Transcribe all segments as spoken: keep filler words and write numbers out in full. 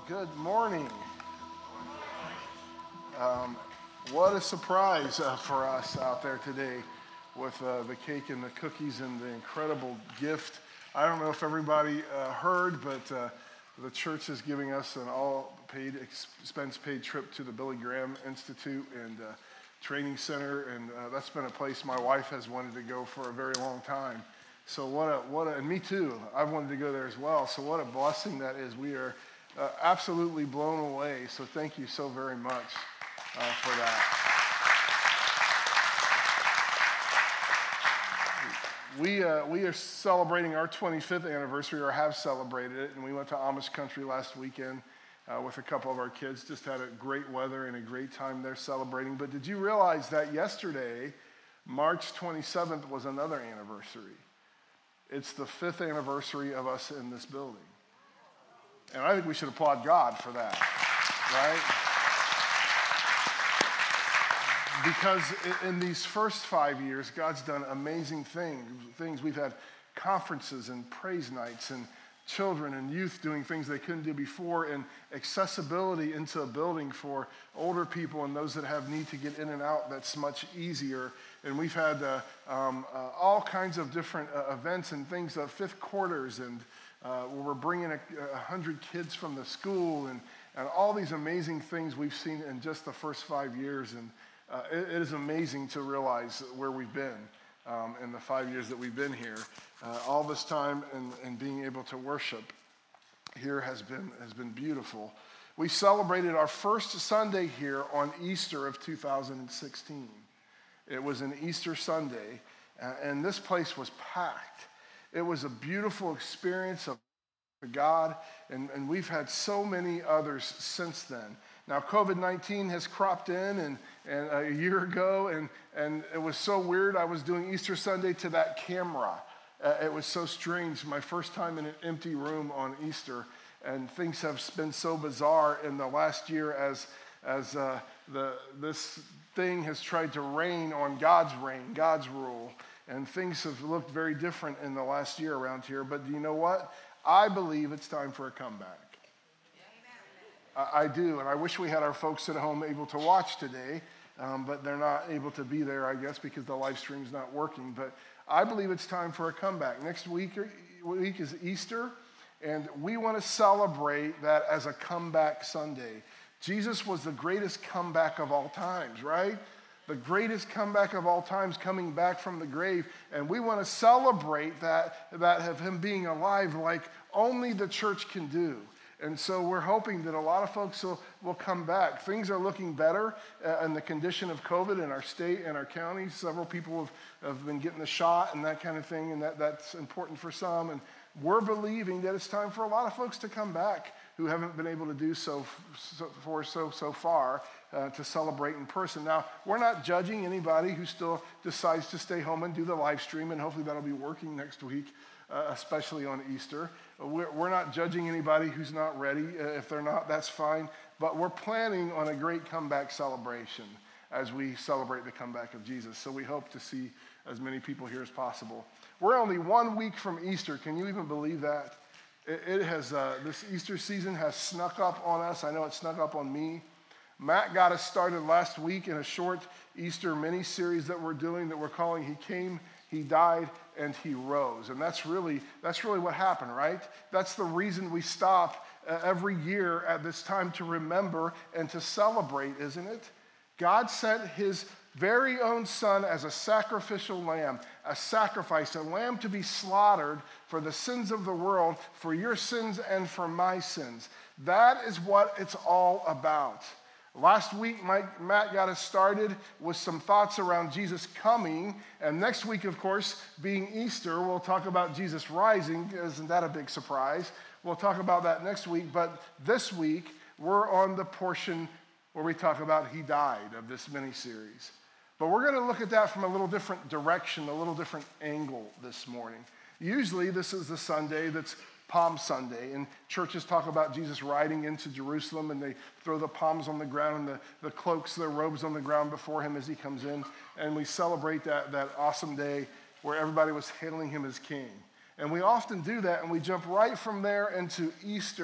Good morning. Um, what a surprise uh, for us out there today with uh, the cake and the cookies and the incredible gift. I don't know if everybody uh, heard, but uh, the church is giving us an all-paid, expense-paid trip to the Billy Graham Institute and uh, Training Center, and uh, that's been a place my wife has wanted to go for a very long time. So what a, what a, and me too, I've wanted to go there as well. So what a blessing that is. We are uh, absolutely blown away. So thank you so very much uh, for that. We, uh, we are celebrating our twenty-fifth anniversary, or have celebrated it, and we went to Amish country last weekend uh, with a couple of our kids. Just had a great weather and a great time there celebrating. But did you realize that yesterday, March twenty-seventh, was another anniversary? It's the fifth anniversary of us in this building. And I think we should applaud God for that, right? Because in these first five years, God's done amazing things. Things we've had conferences and praise nights and children and youth doing things they couldn't do before, and accessibility into a building for older people and those that have need to get in and out, that's much easier. And we've had uh, um, uh, all kinds of different uh, events and things, uh, fifth quarters, and uh, where we're bringing a, a hundred kids from the school, and, and all these amazing things we've seen in just the first five years. And uh, it, it is amazing to realize where we've been um, in the five years that we've been here. Uh, all this time and, and being able to worship here has been has been beautiful. We celebrated our first Sunday here on Easter of two thousand sixteen. It was an Easter Sunday, uh, and this place was packed. It was a beautiful experience of God, and, and we've had so many others since then. Now, covid nineteen has cropped in and, and a year ago, and, and it was so weird. I was doing Easter Sunday to that camera. Uh, it was so strange, my first time in an empty room on Easter, and things have been so bizarre in the last year as as uh, the this thing has tried to reign on God's reign, God's rule, and things have looked very different in the last year around here. But do you know what? I believe it's time for a comeback. I, I do, and I wish we had our folks at home able to watch today, um, but they're not able to be there, I guess, because the live stream's not working. But I believe it's time for a comeback. Next week, week is Easter, and we want to celebrate that as a comeback Sunday. Jesus was the greatest comeback of all times, right? The greatest comeback of all times, coming back from the grave, and we want to celebrate that, that of him being alive like only the church can do. And so we're hoping that a lot of folks will, will come back. Things are looking better uh, in the condition of COVID in our state and our county. Several people have, have been getting the shot and that kind of thing, and that, that's important for some. And we're believing that it's time for a lot of folks to come back who haven't been able to do so, so for so, so far uh, to celebrate in person. Now, we're not judging anybody who still decides to stay home and do the live stream, and hopefully that'll be working next week. Uh, especially on Easter. We're, we're not judging anybody who's not ready. Uh, if they're not, that's fine. But we're planning on a great comeback celebration as we celebrate the comeback of Jesus. So we hope to see as many people here as possible. We're only one week from Easter. Can you even believe that? It, it has, uh, this Easter season has snuck up on us. I know it snuck up on me. Matt got us started last week in a short Easter mini-series that we're doing that we're calling He Came, He Died, and He Rose. And that's really that's really what happened, right? That's the reason we stop uh, every year at this time to remember and to celebrate, isn't it? God sent his very own son as a sacrificial lamb, a sacrifice, a lamb to be slaughtered for the sins of the world, for your sins and for my sins. That is what it's all about. Last week, Mike, Matt got us started with some thoughts around Jesus coming. And next week, of course, being Easter, we'll talk about Jesus rising. Isn't that a big surprise? We'll talk about that next week. But this week, we're on the portion where we talk about He died of this mini-series. But we're going to look at that from a little different direction, a little different angle this morning. Usually, this is the Sunday that's Palm Sunday, and churches talk about Jesus riding into Jerusalem, and they throw the palms on the ground and the, the cloaks, their robes on the ground before him as he comes in, and we celebrate that, that awesome day where everybody was hailing him as king. And we often do that, and we jump right from there into Easter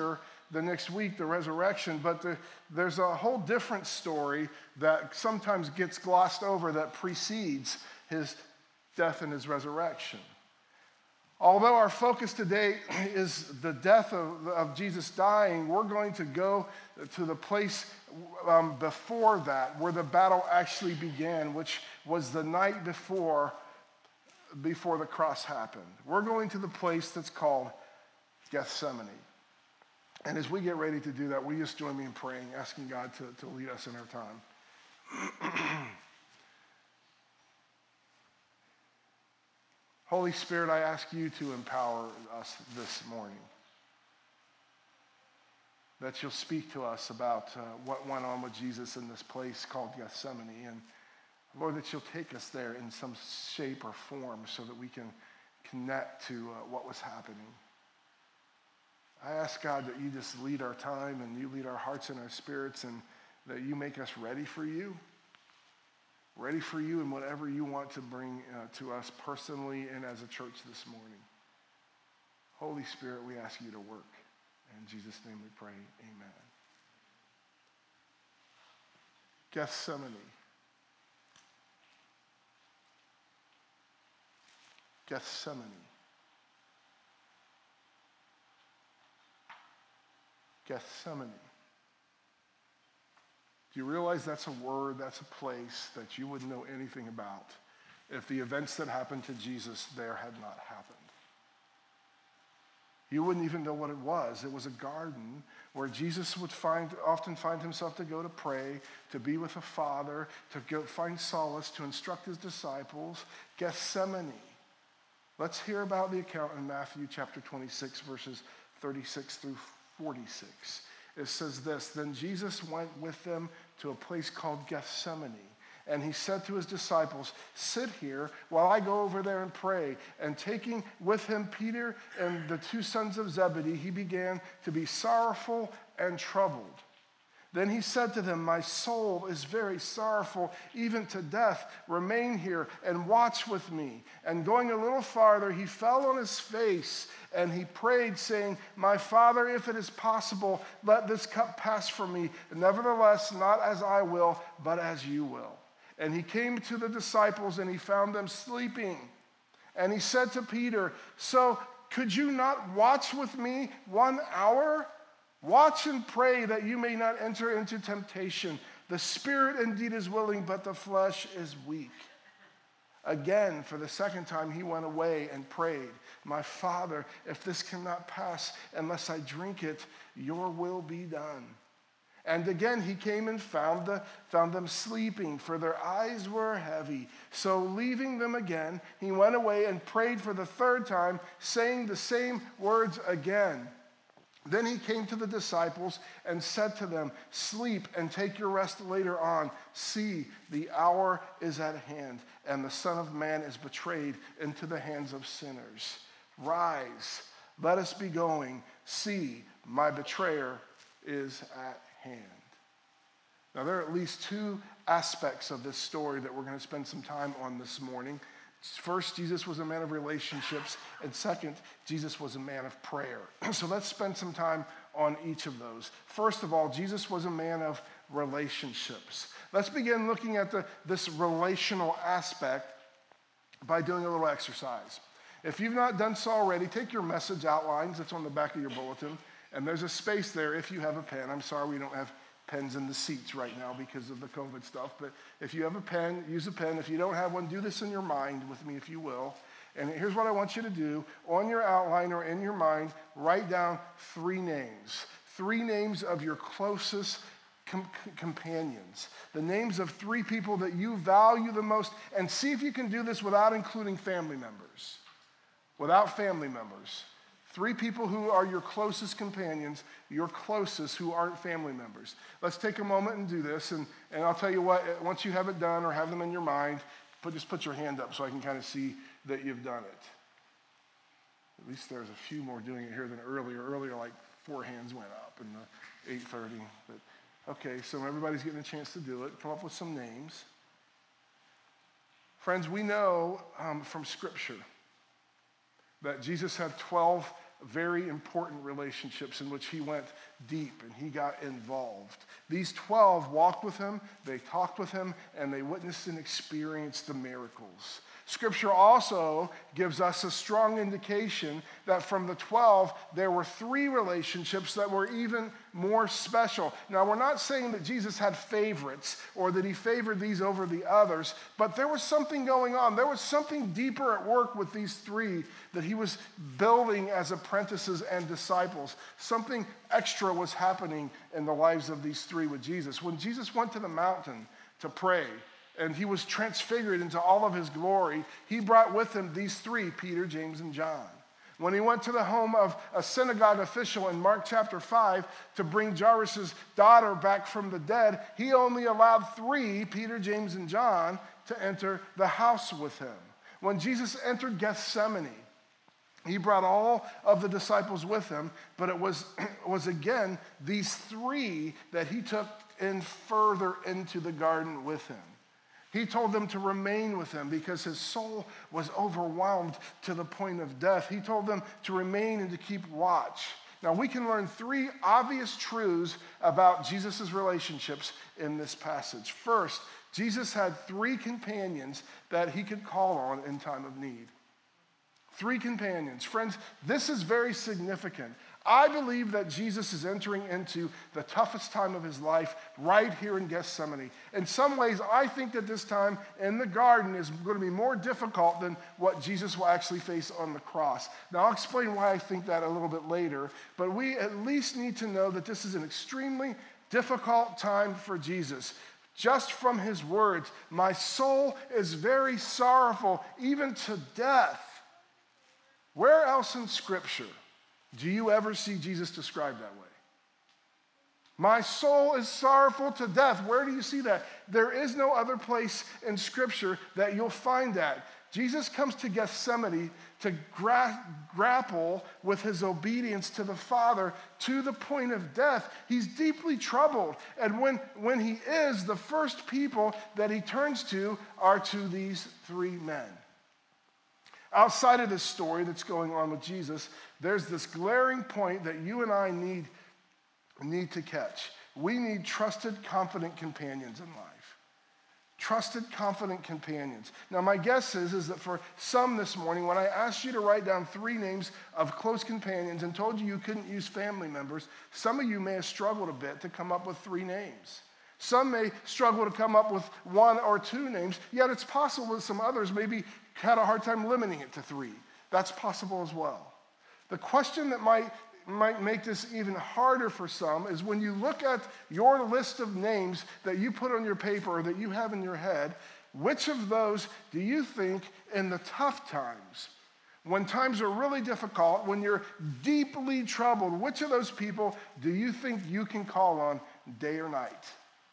the next week, the resurrection, but the, there's a whole different story that sometimes gets glossed over that precedes his death and his resurrection. Although our focus today is the death of, of Jesus dying, we're going to go to the place um, before that, where the battle actually began, which was the night before, before the cross happened. We're going to the place that's called Gethsemane. And as we get ready to do that, will you just join me in praying, asking God to, to lead us in our time. Holy Spirit, I ask you to empower us this morning. That you'll speak to us about uh, what went on with Jesus in this place called Gethsemane. And Lord, that you'll take us there in some shape or form so that we can connect to uh, what was happening. I ask, God, that you just lead our time and you lead our hearts and our spirits, and that you make us ready for you. Ready for you in whatever you want to bring uh, to us personally and as a church this morning. Holy Spirit, we ask you to work. In Jesus' name we pray, amen. Gethsemane. Gethsemane. Gethsemane. Do you realize that's a word, that's a place that you wouldn't know anything about if the events that happened to Jesus there had not happened? You wouldn't even know what it was. It was a garden where Jesus would find, often find himself to go to pray, to be with the Father, to go find solace, to instruct his disciples. Gethsemane. Let's hear about the account in Matthew chapter twenty-six, verses thirty-six through forty-six. It says this, then Jesus went with them to a place called Gethsemane, and he said to his disciples, sit here while I go over there and pray. And taking with him Peter and the two sons of Zebedee, he began to be sorrowful and troubled. Then he said to them, my soul is very sorrowful, even to death. Remain here and watch with me. And going a little farther, he fell on his face and he prayed, saying, my Father, if it is possible, let this cup pass from me. Nevertheless, not as I will, but as you will. And he came to the disciples and he found them sleeping. And he said to Peter, so could you not watch with me one hour? Watch and pray that you may not enter into temptation. The spirit indeed is willing, but the flesh is weak. Again, for the second time, he went away and prayed, my Father, if this cannot pass unless I drink it, your will be done. And again, he came and found, the, found them sleeping, for their eyes were heavy. So leaving them again, he went away and prayed for the third time, saying the same words again. Then he came to the disciples and said to them, sleep and take your rest later on. See, the hour is at hand, and the Son of Man is betrayed into the hands of sinners. Rise, let us be going. See, my betrayer is at hand. Now, there are at least two aspects of this story that we're going to spend some time on this morning. First, Jesus was a man of relationships, and second, Jesus was a man of prayer. So let's spend some time on each of those. First of all, Jesus was a man of relationships. Let's begin looking at the, this relational aspect by doing a little exercise. If you've not done so already, take your message outlines. It's on the back of your bulletin, and there's a space there if you have a pen. I'm sorry we don't have pens in the seats right now because of the COVID stuff. But if you have a pen, use a pen. If you don't have one, do this in your mind with me, if you will. And here's what I want you to do. On your outline or in your mind, write down three names. Three names of your closest com- companions. The names of three people that you value the most. And see if you can do this without including family members. Without family members. Three people who are your closest companions, your closest who aren't family members. Let's take a moment and do this, and, and I'll tell you what, once you have it done or have them in your mind, put, just put your hand up so I can kind of see that you've done it. At least there's a few more doing it here than earlier. Earlier, like four hands went up in the eight thirty. But okay, so everybody's getting a chance to do it. Come up with some names. Friends, we know um, from Scripture that Jesus had twelve very important relationships in which he went deep and he got involved. These twelve walked with him, they talked with him, and they witnessed and experienced the miracles. Scripture also gives us a strong indication that from the twelve, there were three relationships that were even more special. Now, we're not saying that Jesus had favorites or that he favored these over the others, but there was something going on. There was something deeper at work with these three that he was building as apprentices and disciples. Something extra was happening in the lives of these three with Jesus. When Jesus went to the mountain to pray, and he was transfigured into all of his glory, he brought with him these three, Peter, James, and John. When he went to the home of a synagogue official in Mark chapter five to bring Jairus' daughter back from the dead, he only allowed three, Peter, James, and John, to enter the house with him. When Jesus entered Gethsemane, he brought all of the disciples with him, but it was, it was again these three that he took in further into the garden with him. He told them to remain with him because his soul was overwhelmed to the point of death. He told them to remain and to keep watch. Now, we can learn three obvious truths about Jesus' relationships in this passage. First, Jesus had three companions that he could call on in time of need. Three companions. Friends, this is very significant. I believe that Jesus is entering into the toughest time of his life right here in Gethsemane. In some ways, I think that this time in the garden is going to be more difficult than what Jesus will actually face on the cross. Now, I'll explain why I think that a little bit later, but we at least need to know that this is an extremely difficult time for Jesus. Just from his words, my soul is very sorrowful, even to death. Where else in Scripture do you ever see Jesus described that way? My soul is sorrowful to death. Where do you see that? There is no other place in Scripture that you'll find that. Jesus comes to Gethsemane to gra- grapple with his obedience to the Father to the point of death. He's deeply troubled. And when, when he is, the first people that he turns to are to these three men. Outside of this story that's going on with Jesus, there's this glaring point that you and I need, need to catch. We need trusted, confident companions in life. Trusted, confident companions. Now, my guess is, is that for some this morning, when I asked you to write down three names of close companions and told you you couldn't use family members, some of you may have struggled a bit to come up with three names. Some may struggle to come up with one or two names, yet it's possible that some others maybe had a hard time limiting it to three. That's possible as well. The question that might, might make this even harder for some is when you look at your list of names that you put on your paper or that you have in your head, which of those do you think in the tough times, when times are really difficult, when you're deeply troubled, which of those people do you think you can call on day or night?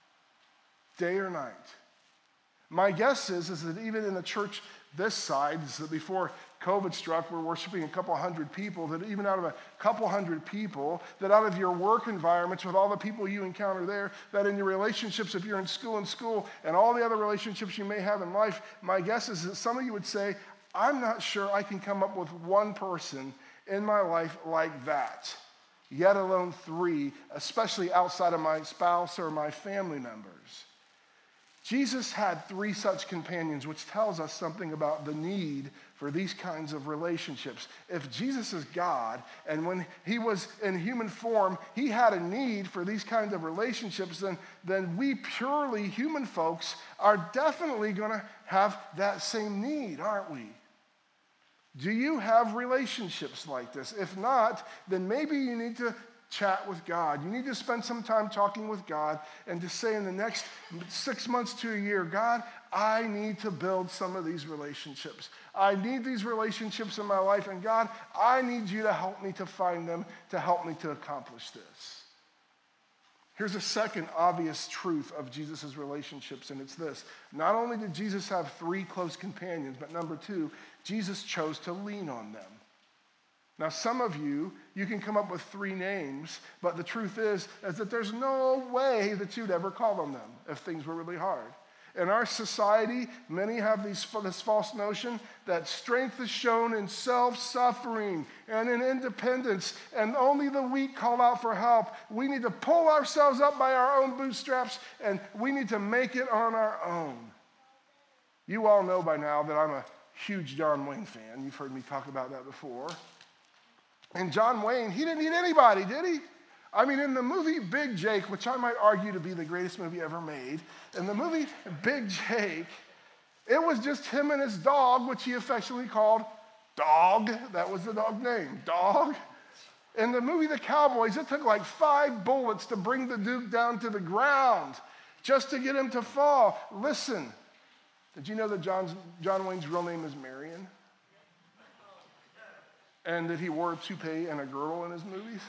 Day or night. My guess is, is that even in the church this side, is that before COVID struck, we're worshiping a couple hundred people, that even out of a couple hundred people, that out of your work environments with all the people you encounter there, that in your relationships, if you're in school and school, and all the other relationships you may have in life, my guess is that some of you would say, I'm not sure I can come up with one person in my life like that, yet alone three, especially outside of my spouse or my family members. Jesus had three such companions, which tells us something about the need for these kinds of relationships. If Jesus is God, and when he was in human form, he had a need for these kinds of relationships, then, then we purely human folks are definitely going to have that same need, aren't we? Do you have relationships like this? If not, then maybe you need to chat with God. You need to spend some time talking with God and to say in the next six months to a year, God, I need to build some of these relationships. I need these relationships in my life, and God, I need you to help me to find them, to help me to accomplish this. Here's a second obvious truth of Jesus' relationships, and it's this. Not only did Jesus have three close companions, but number two, Jesus chose to lean on them. Now, some of you, you can come up with three names, but the truth is, is that there's no way that you'd ever call on them if things were really hard. In our society, many have these, this false notion that strength is shown in self-suffering and in independence, and only the weak call out for help. We need to pull ourselves up by our own bootstraps, and we need to make it on our own. You all know by now that I'm a huge John Wayne fan. You've heard me talk about that before. And John Wayne, he didn't need anybody, did he? I mean, in the movie Big Jake, which I might argue to be the greatest movie ever made, in the movie Big Jake, it was just him and his dog, which he affectionately called Dog. That was the dog name, Dog. In the movie The Cowboys, it took like five bullets to bring the Duke down to the ground just to get him to fall. Listen, did you know that John's, John Wayne's real name is Marion? And that he wore a toupee and a girdle in his movies?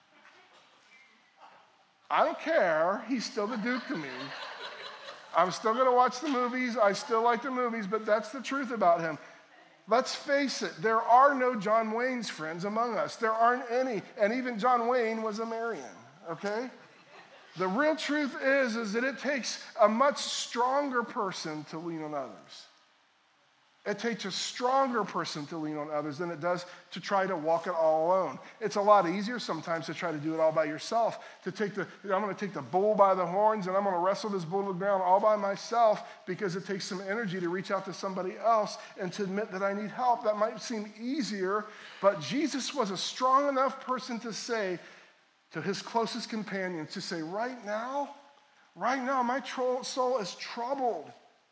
I don't care. He's still the Duke to me. I'm still going to watch the movies. I still like the movies, but that's the truth about him. Let's face it, there are no John Wayne's friends among us. There aren't any. And even John Wayne was a Marion, okay? The real truth is, is that it takes a much stronger person to lean on others. It takes a stronger person to lean on others than it does to try to walk it all alone. It's a lot easier sometimes to try to do it all by yourself, to take the, I'm going to take the bull by the horns and I'm going to wrestle this bull to the ground all by myself because it takes some energy to reach out to somebody else and to admit that I need help. That might seem easier, but Jesus was a strong enough person to say to his closest companions, to say, right now, right now, my tro- soul is troubled.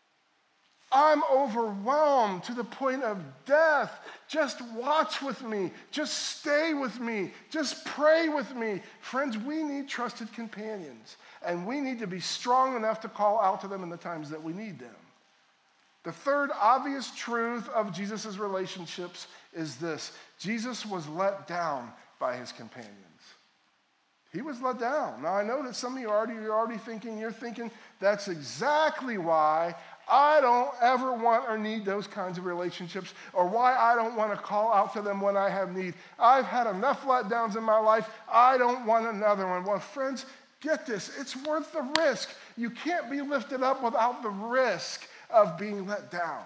I'm overwhelmed to the point of death. Just watch with me. Just stay with me. Just pray with me. Friends, we need trusted companions, and we need to be strong enough to call out to them in the times that we need them. The third obvious truth of Jesus' relationships is this: Jesus was let down by his companions. He was let down. Now, I know that some of you are already, you're already thinking, you're thinking, that's exactly why I don't ever want or need those kinds of relationships, or why I don't want to call out to them when I have need. I've had enough letdowns in my life. I don't want another one. Well, friends, get this. It's worth the risk. You can't be lifted up without the risk of being let down.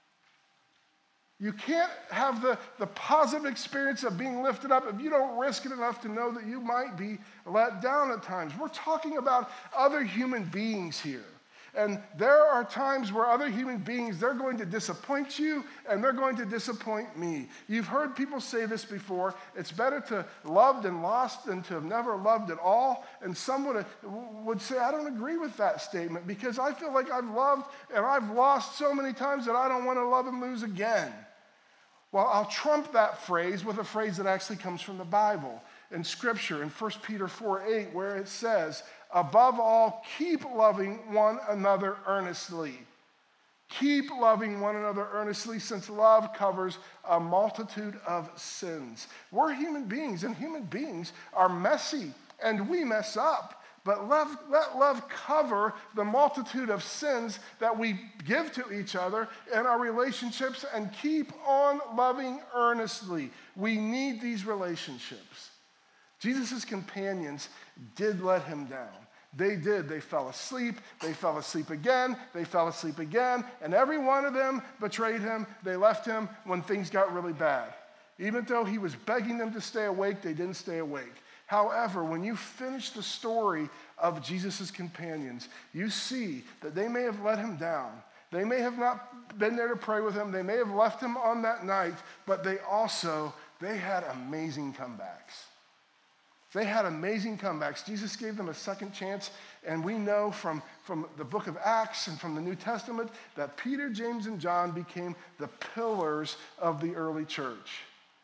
You can't have the, the positive experience of being lifted up if you don't risk it enough to know that you might be let down at times. We're talking about other human beings here. And there are times where other human beings, they're going to disappoint you and they're going to disappoint me. You've heard people say this before: it's better to loved and lost than to have never loved at all. And some would, would say, I don't agree with that statement because I feel like I've loved and I've lost so many times that I don't want to love and lose again. Well, I'll trump that phrase with a phrase that actually comes from the Bible in Scripture in First Peter four eight, where it says, above all, keep loving one another earnestly. Keep loving one another earnestly, since love covers a multitude of sins. We're human beings, and human beings are messy, and we mess up. But love, let love cover the multitude of sins that we give to each other in our relationships, and keep on loving earnestly. We need these relationships. Jesus' companions did let him down. They did. They fell asleep. They fell asleep again. They fell asleep again. And every one of them betrayed him. They left him when things got really bad. Even though he was begging them to stay awake, they didn't stay awake. However, when you finish the story of Jesus' companions, you see that they may have let him down. They may have not been there to pray with him. They may have left him on that night, but they also, they had amazing comebacks. They had amazing comebacks. Jesus gave them a second chance, and we know from, from the book of Acts and from the New Testament that Peter, James, and John became the pillars of the early church.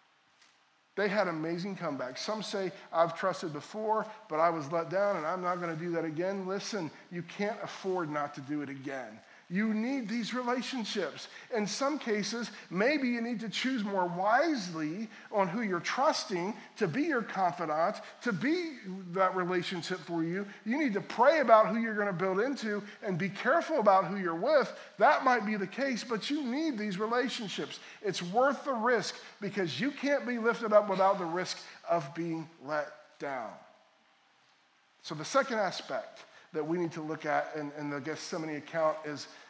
They had amazing comebacks. Some say, I've trusted before, but I was let down, and I'm not going to do that again. Listen, you can't afford not to do it again. You need these relationships. In some cases, maybe you need to choose more wisely on who you're trusting to be your confidant, to be that relationship for you. You need to pray about who you're going to build into and be careful about who you're with. That might be the case, but you need these relationships. It's worth the risk, because you can't be lifted up without the risk of being let down. So the second aspect that we need to look at in, in the Gethsemane account is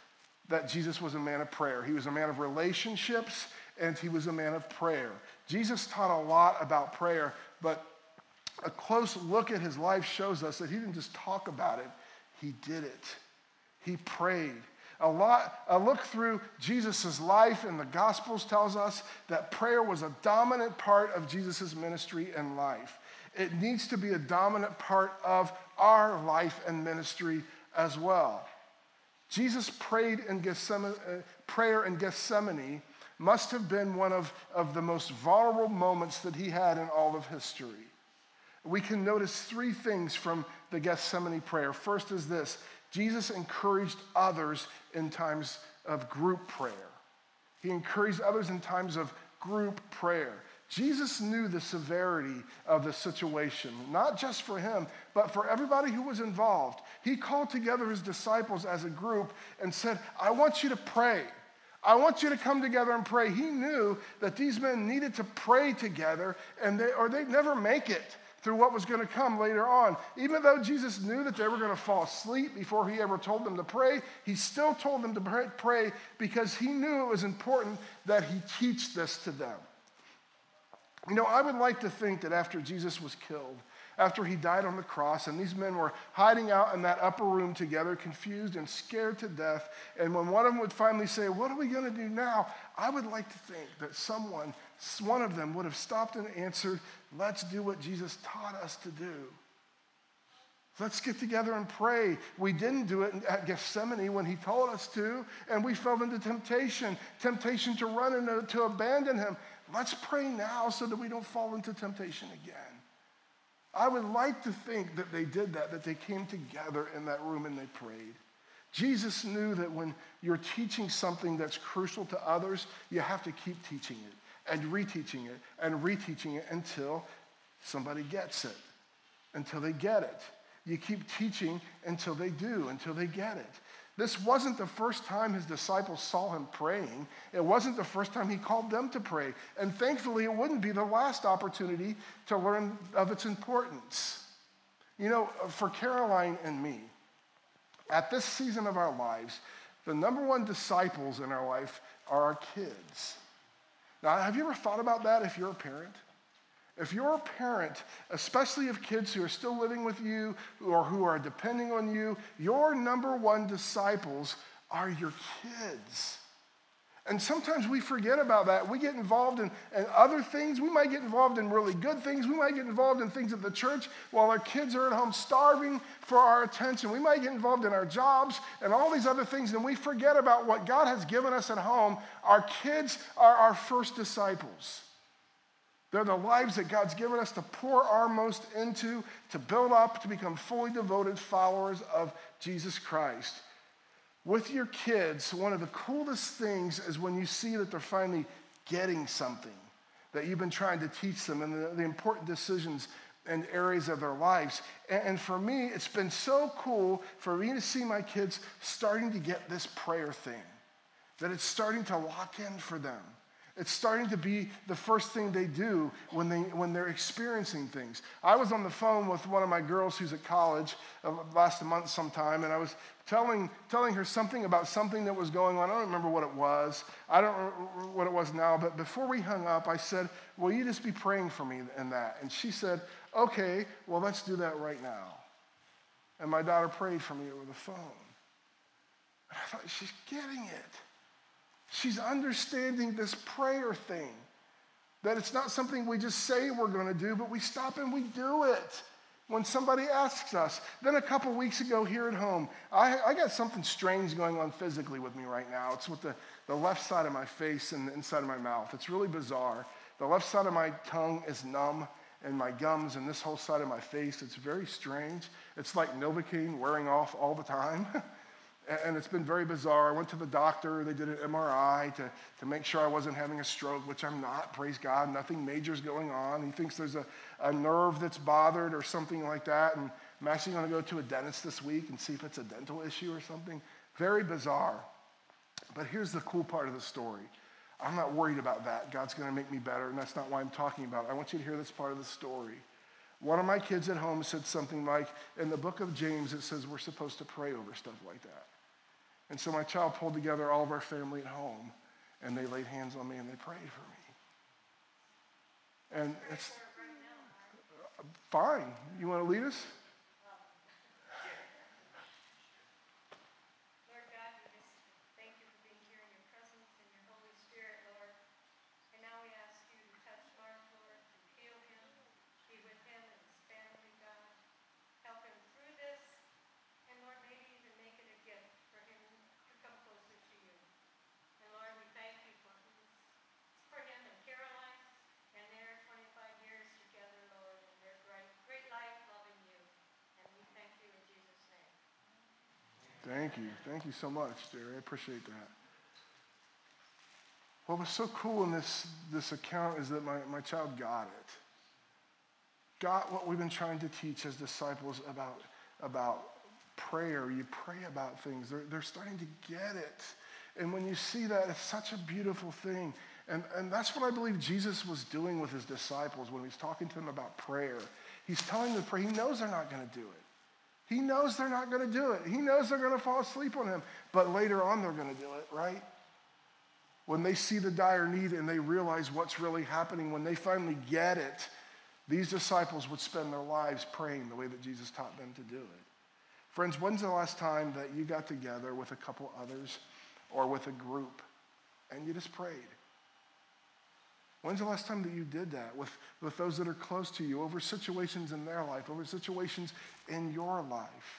that Jesus was a man of prayer. He was a man of relationships, and he was a man of prayer. Jesus taught a lot about prayer, but a close look at his life shows us that he didn't just talk about it, he did it. He prayed. A lot, a look through Jesus' life in the Gospels tells us that prayer was a dominant part of Jesus' ministry and life. It needs to be a dominant part of our life and ministry as well. Jesus prayed in Gethsemane, uh, prayer in Gethsemane must have been one of, of the most vulnerable moments that he had in all of history. We can notice three things from the Gethsemane prayer. First is this: Jesus encouraged others in times of group prayer. He encouraged others in times of group prayer. Jesus knew the severity of the situation, not just for him, but for everybody who was involved. He called together his disciples as a group and said, I want you to pray. I want you to come together and pray. He knew that these men needed to pray together, and they, or they'd never make it through what was going to come later on. Even though Jesus knew that they were going to fall asleep before he ever told them to pray, he still told them to pray because he knew it was important that he teach this to them. You know, I would like to think that after Jesus was killed, after he died on the cross, and these men were hiding out in that upper room together, confused and scared to death, and when one of them would finally say, what are we going to do now? I would like to think that someone, one of them would have stopped and answered, let's do what Jesus taught us to do. Let's get together and pray. We didn't do it at Gethsemane when he told us to, and we fell into temptation, temptation to run and to, to abandon him. Let's pray now so that we don't fall into temptation again. I would like to think that they did that, that they came together in that room and they prayed. Jesus knew that when you're teaching something that's crucial to others, you have to keep teaching it and reteaching it and reteaching it until somebody gets it, until they get it. You keep teaching until they do, until they get it. This wasn't the first time his disciples saw him praying. It wasn't the first time he called them to pray. And thankfully, it wouldn't be the last opportunity to learn of its importance. You know, for Caroline and me, at this season of our lives, the number one disciples in our life are our kids. Now, have you ever thought about that if you're a parent? If you're a parent, especially of kids who are still living with you or who are depending on you, your number one disciples are your kids. And sometimes we forget about that. We get involved in, in other things. We might get involved in really good things. We might get involved in things at the church while our kids are at home starving for our attention. We might get involved in our jobs and all these other things, and we forget about what God has given us at home. Our kids are our first disciples. They're the lives that God's given us to pour our most into, to build up, to become fully devoted followers of Jesus Christ. With your kids, one of the coolest things is when you see that they're finally getting something that you've been trying to teach them and the, the important decisions and areas of their lives. And, and for me, it's been so cool for me to see my kids starting to get this prayer thing, that it's starting to lock in for them. It's starting to be the first thing they do when, they, when they're experiencing things. I was on the phone with one of my girls who's at college uh, last month sometime, and I was telling, telling her something about something that was going on. I don't remember what it was. I don't remember what it was now, but before we hung up, I said, will you just be praying for me in that? And she said, okay, well, let's do that right now. And my daughter prayed for me over the phone. And I thought, she's getting it. She's understanding this prayer thing, that it's not something we just say we're going to do, but we stop and we do it when somebody asks us. Then a couple weeks ago here at home, I, I got something strange going on physically with me right now. It's with the, the left side of my face and the inside of my mouth. It's really bizarre. The left side of my tongue is numb, and my gums and this whole side of my face, it's very strange. It's like Novocaine wearing off all the time. And it's been very bizarre. I went to the doctor. They did an M R I to, to make sure I wasn't having a stroke, which I'm not, praise God. Nothing major's going on. He thinks there's a, a nerve that's bothered or something like that. And I'm actually going to go to a dentist this week and see if it's a dental issue or something. Very bizarre. But here's the cool part of the story. I'm not worried about that. God's going to make me better, and that's not why I'm talking about it. I want you to hear this part of the story. One of my kids at home said something like, in the book of James, it says we're supposed to pray over stuff like that. And so my child pulled together all of our family at home, and they laid hands on me and they prayed for me. And it's fine. You want to lead us? Thank you. Thank you so much, Jerry. I appreciate that. What was so cool in this, this account is that my, my child got it. Got what we've been trying to teach as disciples about, about prayer. You pray about things. They're, they're starting to get it. And when you see that, it's such a beautiful thing. And, and that's what I believe Jesus was doing with his disciples when he's talking to them about prayer. He's telling them to pray. He knows they're not going to do it. He knows they're not going to do it. He knows they're going to fall asleep on him. But later on, they're going to do it, right? When they see the dire need and they realize what's really happening, when they finally get it, these disciples would spend their lives praying the way that Jesus taught them to do it. Friends, when's the last time that you got together with a couple others or with a group and you just prayed? When's the last time that you did that with, with those that are close to you over situations in their life, over situations in your life?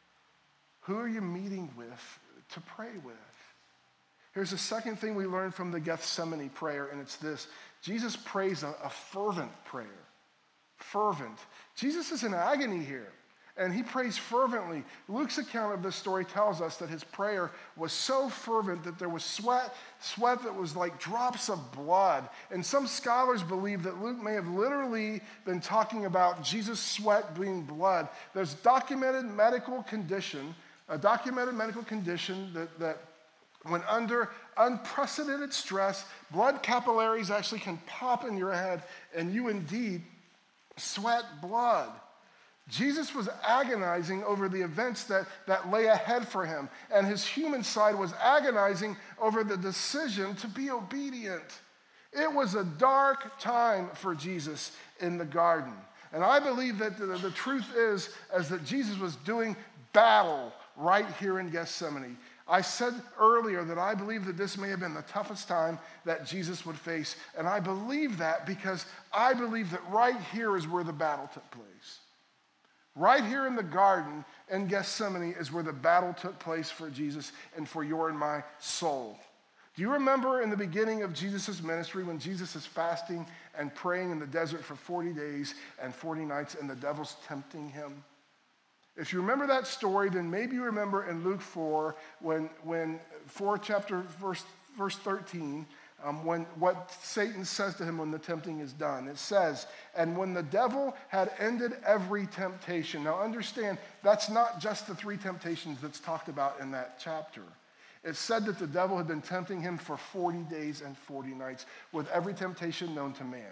Who are you meeting with to pray with? Here's the second thing we learned from the Gethsemane prayer, and it's this. Jesus prays a, a fervent prayer. Fervent. Jesus is in agony here, and he prays fervently. Luke's account of this story tells us that his prayer was so fervent that there was sweat, sweat that was like drops of blood. And some scholars believe that Luke may have literally been talking about Jesus' sweat being blood. There's documented medical condition, a documented medical condition that, that when under unprecedented stress, blood capillaries actually can pop in your head, and you indeed sweat blood. Jesus was agonizing over the events that, that lay ahead for him, and his human side was agonizing over the decision to be obedient. It was a dark time for Jesus in the garden. And I believe that the, the truth is, is that Jesus was doing battle right here in Gethsemane. I said earlier that I believe that this may have been the toughest time that Jesus would face, and I believe that because I believe that right here is where the battle took place. Right here in the garden in Gethsemane is where the battle took place for Jesus and for your and my soul. Do you remember in the beginning of Jesus' ministry when Jesus is fasting and praying in the desert for forty days and forty nights and the devil's tempting him? If you remember that story, then maybe you remember in Luke four, when, when four chapter verse, verse thirteen, um, when what Satan says to him when the tempting is done. It says, and when the devil had ended every temptation. Now understand, that's not just the three temptations that's talked about in that chapter. It said that the devil had been tempting him for forty days and forty nights with every temptation known to man.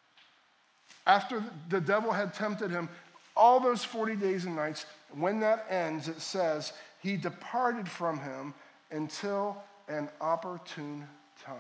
After the devil had tempted him all those forty days and nights, when that ends, it says, he departed from him until an opportune time.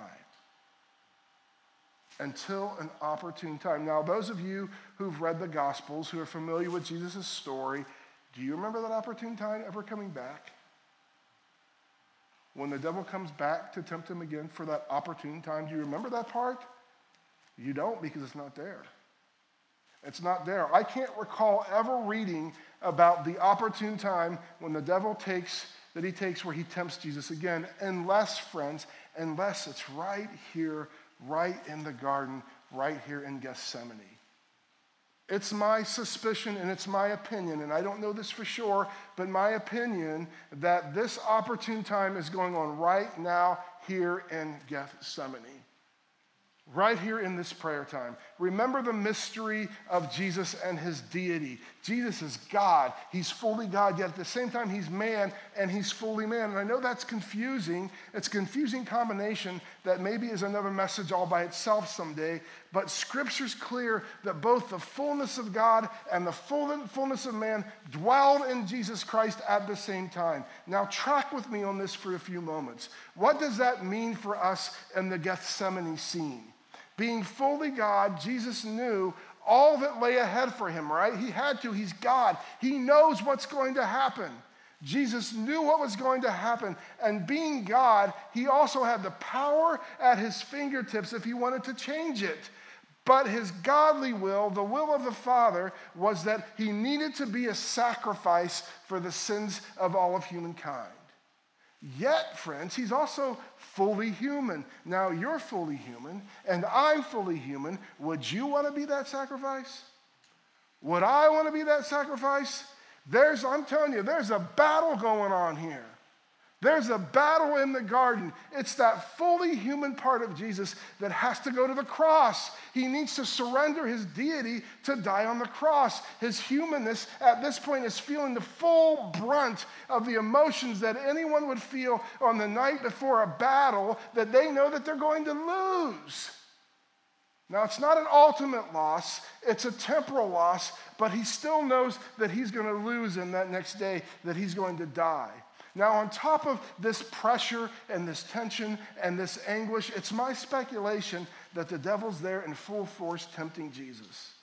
Until an opportune time. Now, those of you who've read the Gospels, who are familiar with Jesus' story, do you remember that opportune time ever coming back? When the devil comes back to tempt him again for that opportune time, do you remember that part? You don't, because it's not there. It's not there. I can't recall ever reading about the opportune time when the devil takes, that he takes where he tempts Jesus again, unless, friends, unless it's right here, right in the garden, right here in Gethsemane. It's my suspicion and it's my opinion, and I don't know this for sure, but my opinion that this opportune time is going on right now here in Gethsemane. Right here in this prayer time, remember the mystery of Jesus and his deity. Jesus is God. He's fully God, yet at the same time, he's man and he's fully man. And I know that's confusing. It's a confusing combination that maybe is another message all by itself someday. But Scripture's clear that both the fullness of God and the fullness of man dwelled in Jesus Christ at the same time. Now, track with me on this for a few moments. What does that mean for us in the Gethsemane scene? Being fully God, Jesus knew all that lay ahead for him, right? He had to. He's God. He knows what's going to happen. Jesus knew what was going to happen. And being God, he also had the power at his fingertips if he wanted to change it. But his godly will, the will of the Father, was that he needed to be a sacrifice for the sins of all of humankind. Yet, friends, he's also fully human. Now, you're fully human, and I'm fully human. Would you want to be that sacrifice? Would I want to be that sacrifice? There's, I'm telling you, there's a battle going on here. There's a battle in the garden. It's that fully human part of Jesus that has to go to the cross. He needs to surrender his deity to die on the cross. His humanness at this point is feeling the full brunt of the emotions that anyone would feel on the night before a battle that they know that they're going to lose. Now, it's not an ultimate loss. It's a temporal loss, but he still knows that he's going to lose in that next day, that he's going to die. Now, on top of this pressure and this tension and this anguish, it's my speculation that the devil's there in full force tempting Jesus.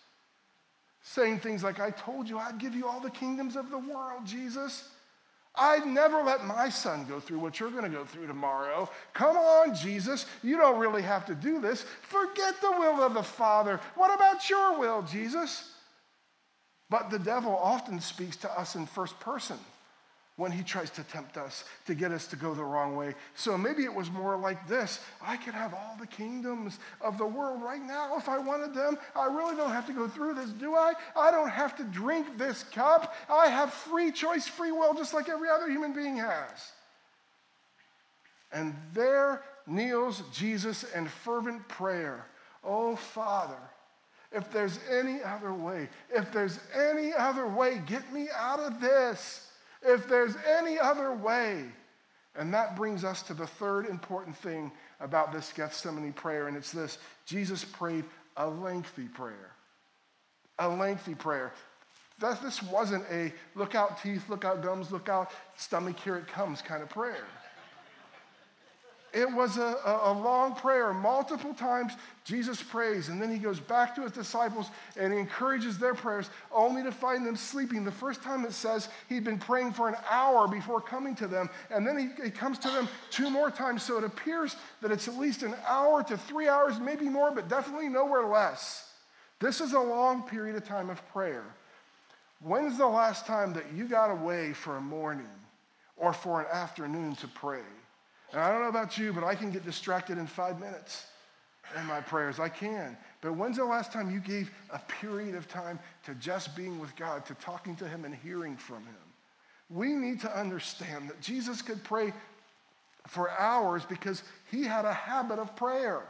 Saying things like, I told you I'd give you all the kingdoms of the world, Jesus. I'd never let my son go through what you're going to go through tomorrow. Come on, Jesus. You don't really have to do this. Forget the will of the Father. What about your will, Jesus? But the devil often speaks to us in first person when he tries to tempt us to get us to go the wrong way. So maybe it was more like this. I could have all the kingdoms of the world right now if I wanted them. I really don't have to go through this, do I? I don't have to drink this cup. I have free choice, free will, just like every other human being has. And there kneels Jesus in fervent prayer. Oh, Father, if there's any other way, if there's any other way, get me out of this. If there's any other way. And that brings us to the third important thing about this Gethsemane prayer, and it's this. Jesus prayed a lengthy prayer. A lengthy prayer. That this wasn't a look out teeth, look out gums, look out stomach, here it comes kind of prayer. It was a, a, a long prayer. Multiple times Jesus prays, and then he goes back to his disciples and he encourages their prayers only to find them sleeping. The first time it says he'd been praying for an hour before coming to them, and then he, he comes to them two more times. So it appears that it's at least an hour to three hours, maybe more, but definitely nowhere less. This is a long period of time of prayer. When's the last time that you got away for a morning or for an afternoon to pray? And I don't know about you, but I can get distracted in five minutes in my prayers. I can. But when's the last time you gave a period of time to just being with God, to talking to him and hearing from him? We need to understand that Jesus could pray for hours because he had a habit of prayer,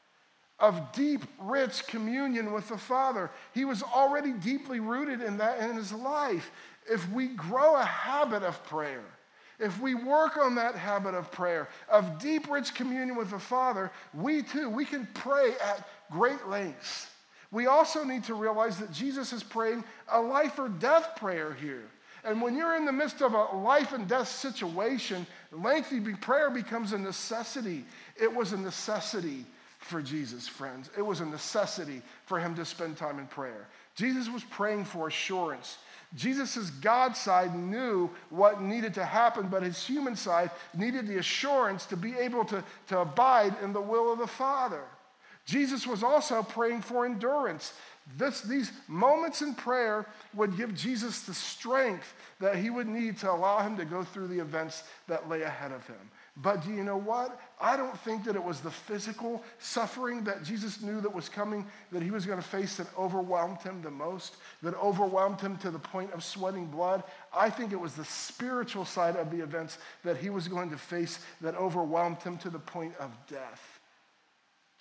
of deep, rich communion with the Father. He was already deeply rooted in that in his life. If we grow a habit of prayer, if we work on that habit of prayer, of deep, rich communion with the Father, we too, we can pray at great lengths. We also need to realize that Jesus is praying a life or death prayer here. And when you're in the midst of a life and death situation, lengthy prayer becomes a necessity. It was a necessity for Jesus, friends. It was a necessity for him to spend time in prayer. Jesus was praying for assurance. Jesus' God side knew what needed to happen, but his human side needed the assurance to be able to, to abide in the will of the Father. Jesus was also praying for endurance. This, these moments in prayer would give Jesus the strength that he would need to allow him to go through the events that lay ahead of him. But do you know what? I don't think that it was the physical suffering that Jesus knew that was coming, that he was going to face, that overwhelmed him the most, that overwhelmed him to the point of sweating blood. I think it was the spiritual side of the events that he was going to face that overwhelmed him to the point of death.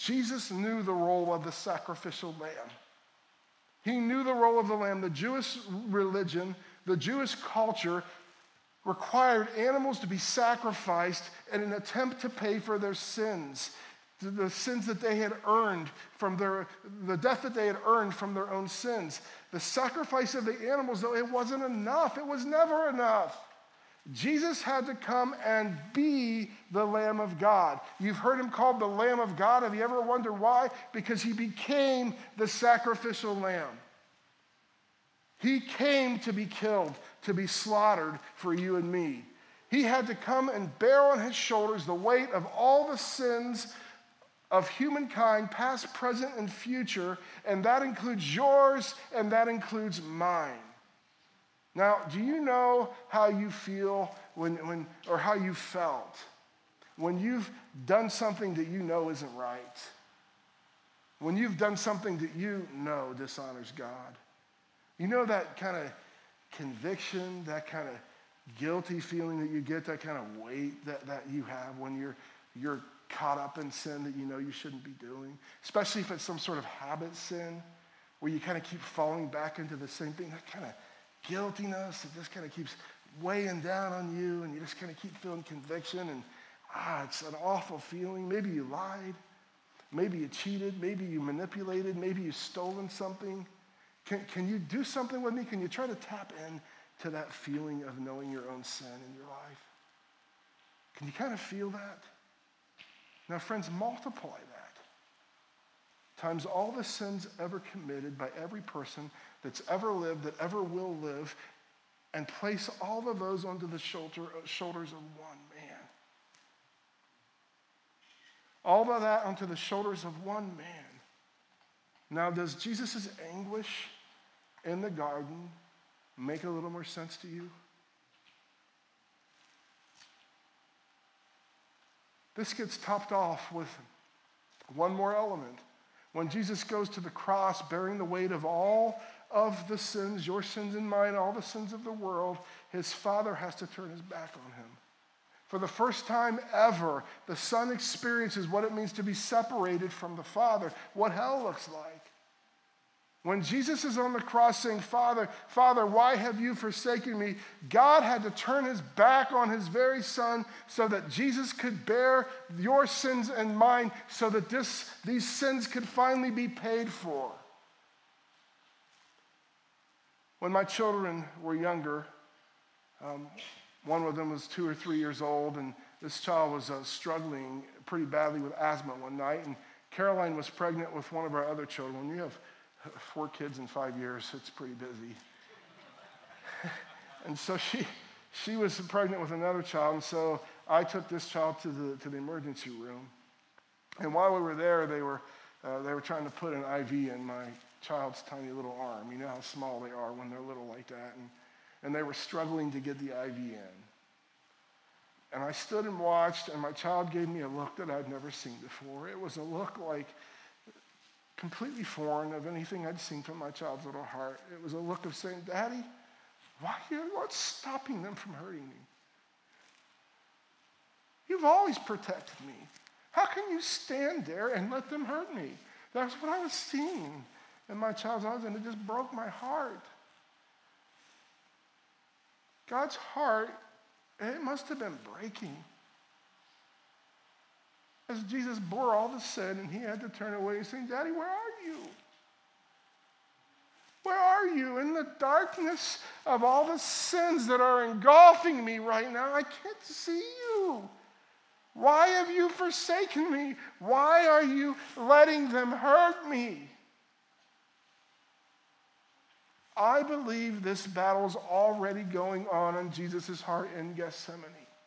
Jesus knew the role of the sacrificial lamb. He knew the role of the lamb. The Jewish religion, the Jewish culture required animals to be sacrificed in an attempt to pay for their sins, the sins that they had earned from their, the death that they had earned from their own sins. The sacrifice of the animals, though, it wasn't enough. It was never enough. Jesus had to come and be the Lamb of God. You've heard him called the Lamb of God. Have you ever wondered why? Because he became the sacrificial lamb. He came to be killed, to be slaughtered for you and me. He had to come and bear on his shoulders the weight of all the sins of humankind, past, present, and future, and that includes yours and that includes mine. Now, do you know how you feel when, when, or how you felt when you've done something that you know isn't right? When you've done something that you know dishonors God? You know that kind of conviction, that kind of guilty feeling that you get, that kind of weight that, that you have when you're, you're caught up in sin that you know you shouldn't be doing? Especially if it's some sort of habit sin where you kind of keep falling back into the same thing, that kind of guiltiness, it just kind of keeps weighing down on you and you just kind of keep feeling conviction and ah, it's an awful feeling. Maybe you lied, maybe you cheated, maybe you manipulated, maybe you've stolen something. Can, can you do something with me? Can you try to tap in to that feeling of knowing your own sin in your life? Can you kind of feel that? Now, friends, multiply that times all the sins ever committed by every person that's ever lived, that ever will live, and place all of those onto the shoulder, shoulders of one man. All of that onto the shoulders of one man. Now, does Jesus' anguish in the garden make a little more sense to you? This gets topped off with one more element. When Jesus goes to the cross bearing the weight of all of the sins, your sins and mine, all the sins of the world, his Father has to turn his back on him. For the first time ever, the Son experiences what it means to be separated from the Father, what hell looks like. When Jesus is on the cross saying, Father, Father, why have you forsaken me? God had to turn his back on his very Son so that Jesus could bear your sins and mine, so that this, these sins could finally be paid for. When my children were younger, um, one of them was two or three years old, and this child was uh, struggling pretty badly with asthma one night, and Caroline was pregnant with one of our other children. When you have four kids in five years, it's pretty busy. And so she she was pregnant with another child, and so I took this child to the to the emergency room. And while we were there, they were uh, they were trying to put an I V in my child's tiny little arm. You know how small they are when they're little like that. And, and they were struggling to get the I V in. And I stood and watched, and my child gave me a look that I'd never seen before. It was a look like completely foreign of anything I'd seen from my child's little heart. It was a look of saying, Daddy, why, what's stopping them from hurting me? You've always protected me. How can you stand there and let them hurt me? That's what I was seeing in my child's eyes, and it just broke my heart. God's heart, it must have been breaking. As Jesus bore all the sin and he had to turn away and say, Daddy, where are you? Where are you? In the darkness of all the sins that are engulfing me right now, I can't see you. Why have you forsaken me? Why are you letting them hurt me? I believe this battle's already going on in Jesus' heart in Gethsemane.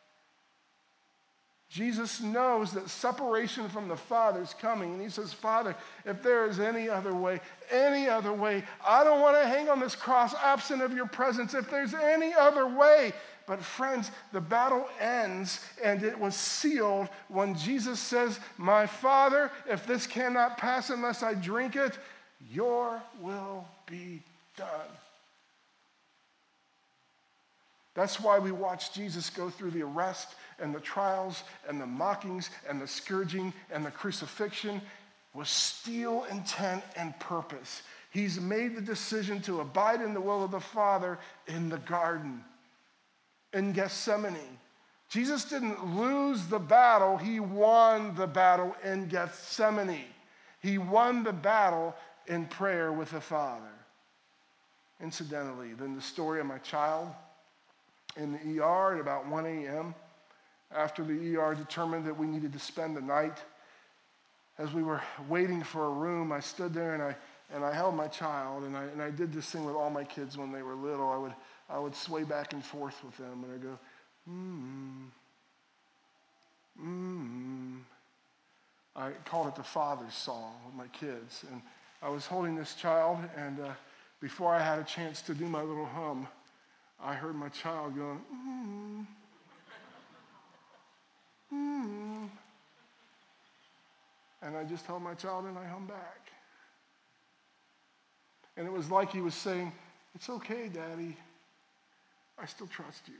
Jesus knows that separation from the Father is coming. And he says, Father, if there is any other way, any other way, I don't want to hang on this cross absent of your presence. If there's any other way. But friends, the battle ends and it was sealed when Jesus says, my Father, if this cannot pass unless I drink it, your will be done. That's why we watch Jesus go through the arrest and the trials and the mockings and the scourging and the crucifixion. with steel intent and purpose. He's made the decision to abide in the will of the Father in the garden, in Gethsemane. Jesus didn't lose the battle, he won the battle in Gethsemane. He won the battle in prayer with the Father. Incidentally, then the story of my child in the E R at about one a.m., after the E R determined that we needed to spend the night, as we were waiting for a room, I stood there and I and I held my child, and I and I did this thing with all my kids when they were little. I would I would sway back and forth with them, and I'd go, mm, mm. I called it the Father's Song with my kids, and I was holding this child, and uh, before I had a chance to do my little hum, I heard my child going, mm, mm. And I just held my child and I hummed back. And it was like he was saying, it's okay, Daddy. I still trust you.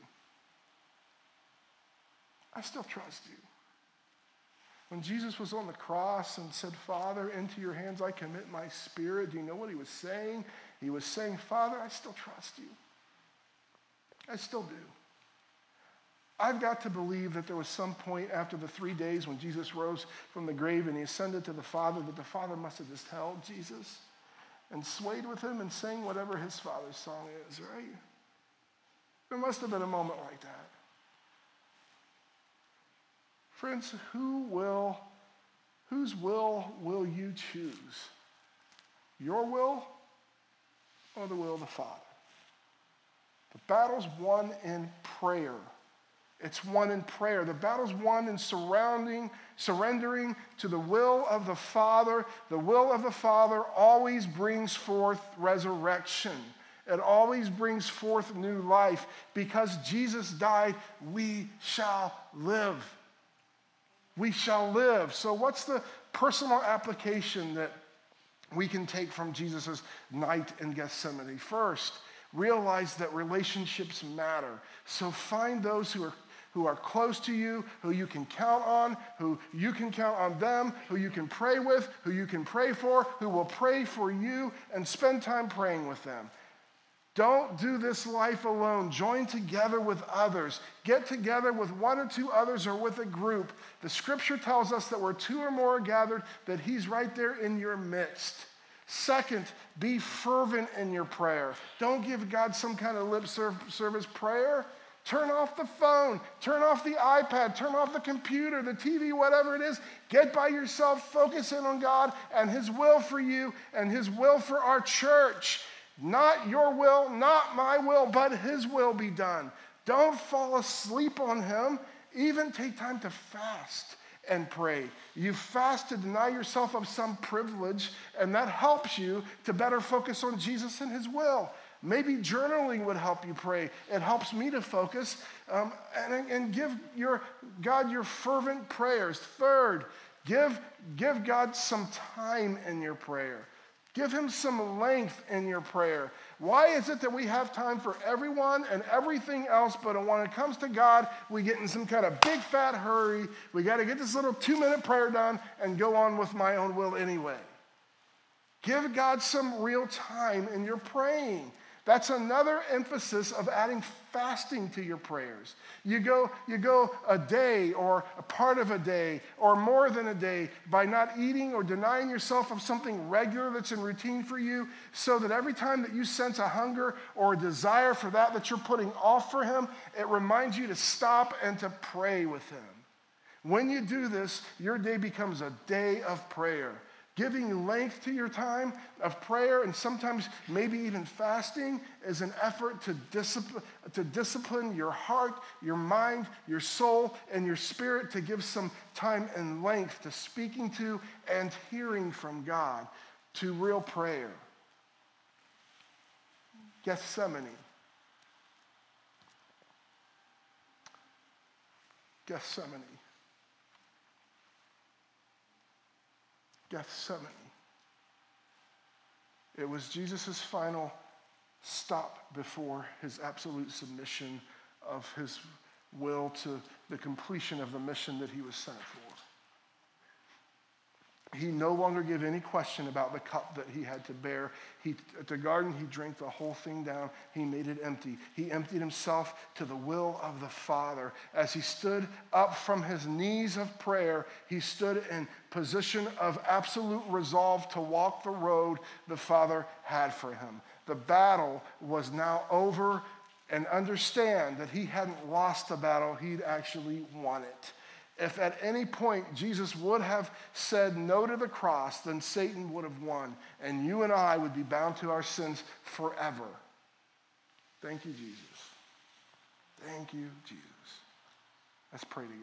I still trust you. When Jesus was on the cross and said, Father, into your hands I commit my spirit, do you know what he was saying? He was saying, Father, I still trust you. I still do. I've got to believe that there was some point after the three days when Jesus rose from the grave and he ascended to the Father, that the Father must have just held Jesus and swayed with him and sang whatever his Father's song is, right? There must have been a moment like that. Friends, who will, whose will will you choose? Your will or the will of the Father? The battle's won in prayer. It's won in prayer. The battle's won in surrounding, surrendering to the will of the Father. The will of the Father always brings forth resurrection. It always brings forth new life. Because Jesus died, we shall live. We shall live. So what's the personal application that we can take from Jesus' night in Gethsemane? First, realize that relationships matter. So find those who are who are close to you, who you can count on, who you can count on them, who you can pray with, who you can pray for, who will pray for you, and spend time praying with them. Don't do this life alone. Join together with others. Get together with one or two others or with a group. The scripture tells us that where two or more are gathered, that he's right there in your midst. Second, be fervent in your prayer. Don't give God some kind of lip service prayer. Turn off the phone, turn off the iPad, turn off the computer, the T V, whatever it is. Get by yourself, focus in on God and his will for you and his will for our church. Not your will, not my will, but his will be done. Don't fall asleep on him. Even take time to fast and pray. You fast to deny yourself of some privilege, and that helps you to better focus on Jesus and his will. Maybe journaling would help you pray. It helps me to focus um, and, and give your God your fervent prayers. Third, give, give God some time in your prayer. Give him some length in your prayer. Why is it that we have time for everyone and everything else, but when it comes to God, we get in some kind of big fat hurry. We got to get this little two-minute prayer done and go on with my own will anyway. Give God some real time in your praying. That's another emphasis of adding fasting to your prayers. You go, you go a day or a part of a day or more than a day by not eating or denying yourself of something regular that's in routine for you, so that every time that you sense a hunger or a desire for that that you're putting off for him, it reminds you to stop and to pray with him. When you do this, your day becomes a day of prayer. Giving length to your time of prayer and sometimes maybe even fasting is an effort to discipline, to discipline your heart, your mind, your soul, and your spirit, to give some time and length to speaking to and hearing from God, to real prayer. Gethsemane. Gethsemane. Gethsemane. It was Jesus' final stop before his absolute submission of his will to the completion of the mission that he was sent for. He no longer gave any question about the cup that he had to bear. He, at the garden, he drank the whole thing down. He made it empty. He emptied himself to the will of the Father. As he stood up from his knees of prayer, he stood in position of absolute resolve to walk the road the Father had for him. The battle was now over, and understand that he hadn't lost the battle, he'd actually won it. If at any point Jesus would have said no to the cross, then Satan would have won, and you and I would be bound to our sins forever. Thank you, Jesus. Thank you, Jesus. Let's pray together.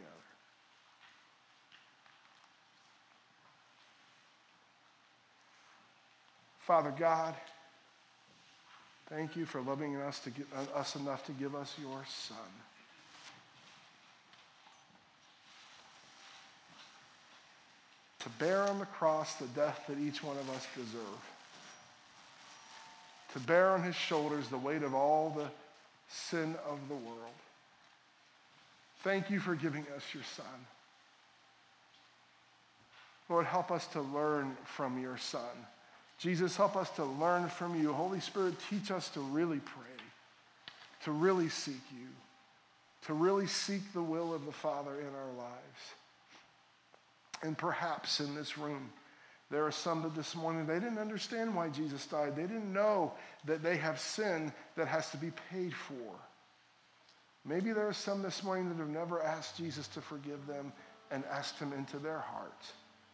Father God, thank you for loving us, to give, us enough to give us your Son. To bear on the cross the death that each one of us deserve. To bear on his shoulders the weight of all the sin of the world. Thank you for giving us your Son. Lord, help us to learn from your Son. Jesus, help us to learn from you. Holy Spirit, teach us to really pray, to really seek you, to really seek the will of the Father in our lives. And perhaps in this room, there are some that this morning, they didn't understand why Jesus died. They didn't know that they have sin that has to be paid for. Maybe there are some this morning that have never asked Jesus to forgive them and asked him into their heart.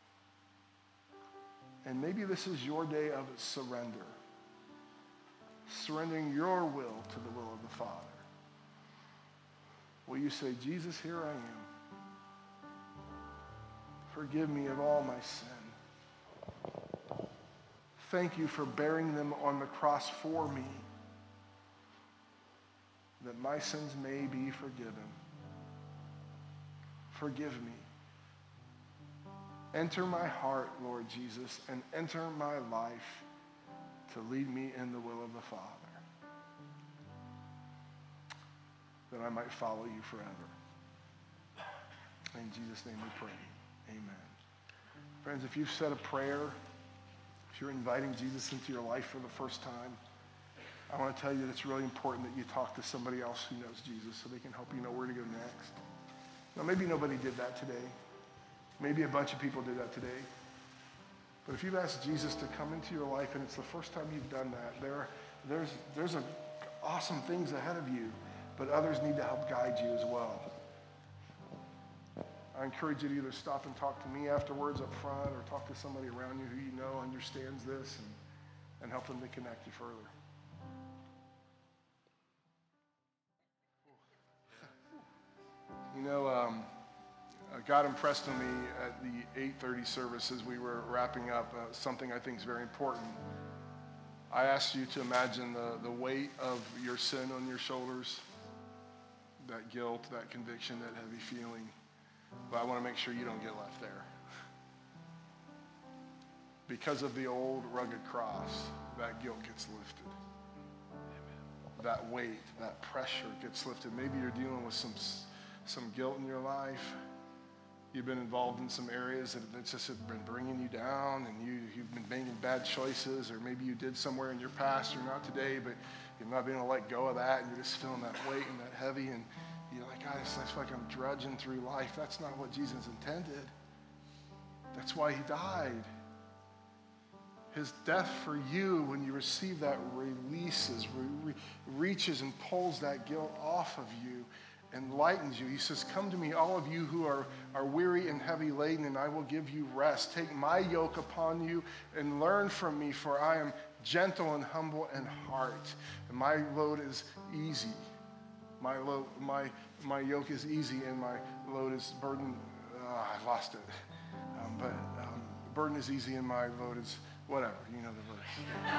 And maybe this is your day of surrender. Surrendering your will to the will of the Father. Will you say, Jesus, here I am. Forgive me of all my sin. Thank you for bearing them on the cross for me, that my sins may be forgiven. Forgive me. Enter my heart, Lord Jesus, and enter my life to lead me in the will of the Father, that I might follow you forever. In Jesus' name we pray. Amen. Friends, if you've said a prayer, if you're inviting Jesus into your life for the first time, I want to tell you that it's really important that you talk to somebody else who knows Jesus so they can help you know where to go next. Now, maybe nobody did that today. Maybe a bunch of people did that today. But if you've asked Jesus to come into your life and it's the first time you've done that, there, there's, there's a, awesome things ahead of you, but others need to help guide you as well. I encourage you to either stop and talk to me afterwards up front or talk to somebody around you who you know understands this and, and help them to connect you further. You know, um, God impressed on me at the eight thirty service as we were wrapping up uh, something I think is very important. I asked you to imagine the, the weight of your sin on your shoulders, that guilt, that conviction, that heavy feeling. But I want to make sure you don't get left there. Because of the old rugged cross, that guilt gets lifted. Amen. That weight, that pressure gets lifted. Maybe you're dealing with some, some guilt in your life. You've been involved in some areas that it's just been bringing you down, and you, you've been making bad choices, or maybe you did somewhere in your past, or not today, but you're not being able to let go of that, and you're just feeling that weight and that heavy, and you're like, God, it's like I'm drudging through life. That's not what Jesus intended. That's why he died. His death for you, when you receive that, releases, re- reaches and pulls that guilt off of you and lightens you. He says, come to me, all of you who are, are weary and heavy laden, and I will give you rest. Take my yoke upon you and learn from me, for I am gentle and humble in heart, and my load is easy. My load, my my yoke is easy, and my load is burden. Uh, I lost it, um, but um, burden is easy, and my load is whatever. You know the verse.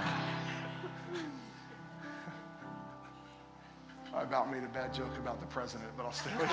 I about made a bad joke about the president, but I'll stay with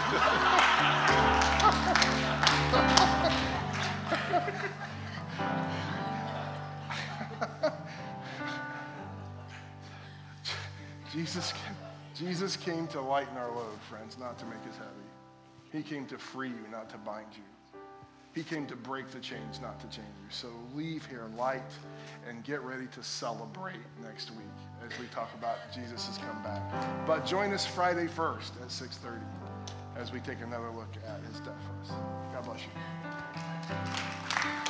it. Jesus came, Jesus came to lighten our load, friends, not to make us heavy. He came to free you, not to bind you. He came to break the chains, not to change you. So leave here light and get ready to celebrate next week as we talk about Jesus has come back. But join us Friday first at six thirty as we take another look at his death for us. God bless you.